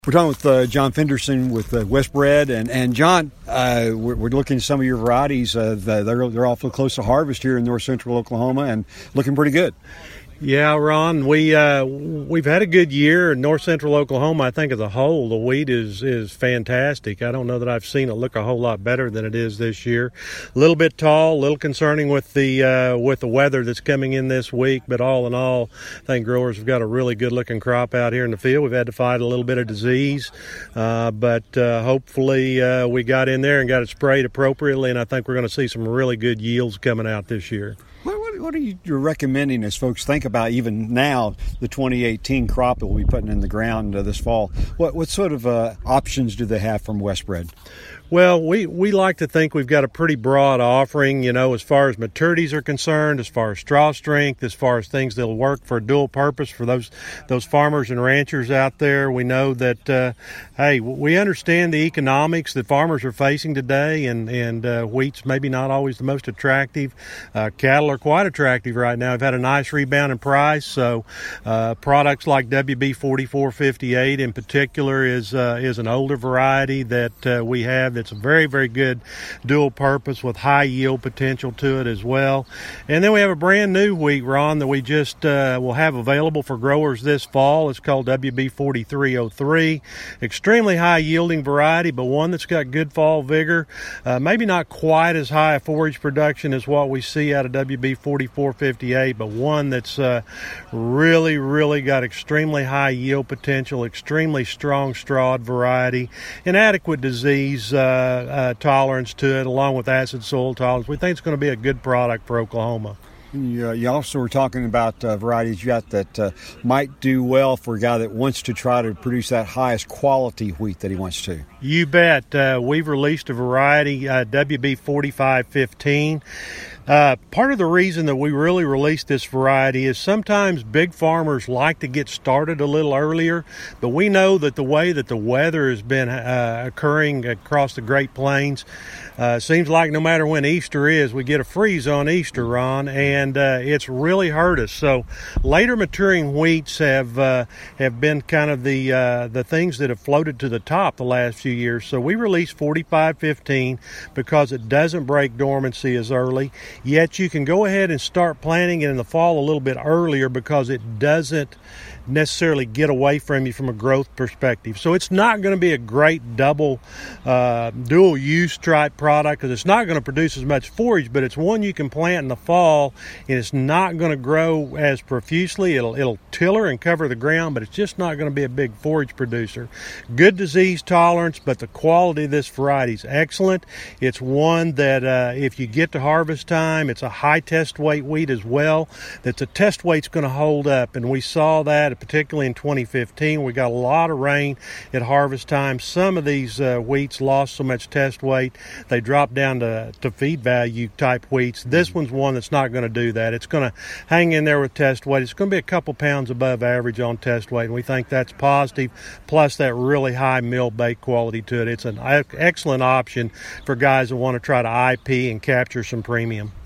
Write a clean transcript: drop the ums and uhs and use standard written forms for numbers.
We're talking with John Fenderson with Westbred, and John, we're looking at some of your varieties. They're awfully close to harvest here in north central Oklahoma and looking pretty good. Yeah, Ron, we've had a good year in north central Oklahoma. I think as a whole, the wheat is fantastic. I don't know that I've seen it look a whole lot better than it is this year. A little bit tall, a little concerning with the weather that's coming in this week, but all in all, I think growers have got a really good looking crop out here in the field. We've had to fight a little bit of disease, but hopefully we got in there and got it sprayed appropriately, and I think we're going to see some really good yields coming out this year. What are you recommending as folks think about even now the 2018 crop that we'll be putting in the ground this fall? What sort of options do they have from Westbred? Well, we like to think we've got a pretty broad offering, as far as maturities are concerned, as far as straw strength, as far as things that'll work for a dual purpose for those farmers and ranchers out there. We know that, we understand the economics that farmers are facing today, and wheat's maybe not always the most attractive. Cattle are quite attractive right now. We've had a nice rebound in price, so products like WB 4458 in particular is an older variety that we have. It's a very, very good dual purpose with high yield potential to it as well. And then we have a brand new wheat, Ron, that we just will have available for growers this fall. It's called WB 4303. Extremely high yielding variety, but one that's got good fall vigor. Maybe not quite as high a forage production as what we see out of WB 4458, but one that's really, really got extremely high yield potential, extremely strong strawed variety, and adequate disease tolerance to it, along with acid soil tolerance. We think it's going to be a good product for Oklahoma. You also were talking about varieties you got that might do well for a guy that wants to try to produce that highest quality wheat that he wants to. You bet. We've released a variety, WB 4515. Part of the reason that we really released this variety is sometimes big farmers like to get started a little earlier, but we know that the way that the weather has been occurring across the Great Plains, seems like no matter when Easter is, we get a freeze on Easter, Ron, and it's really hurt us. So later maturing wheats have been kind of the things that have floated to the top the last few years. So we released 4515 because it doesn't break dormancy as early. Yet you can go ahead and start planting it in the fall a little bit earlier because it doesn't necessarily get away from you from a growth perspective. So it's not going to be a great dual use type product because it's not going to produce as much forage, but it's one you can plant in the fall and it's not going to grow as profusely. It'll tiller and cover the ground, but it's just not going to be a big forage producer. Good disease tolerance, but the quality of this variety is excellent. It's one that if you get to harvest time, it's a high test weight wheat as well. That the test weight's going to hold up, and we saw that particularly in 2015. We got a lot of rain at harvest time. Some of these wheats lost so much test weight they dropped down to feed value type wheats. This one's one that's not going to do that. It's going to hang in there with test weight. It's going to be a couple pounds above average on test weight, and we think that's positive, plus that really high mill bake quality to it. It's an excellent option for guys that want to try to IP and capture some premium.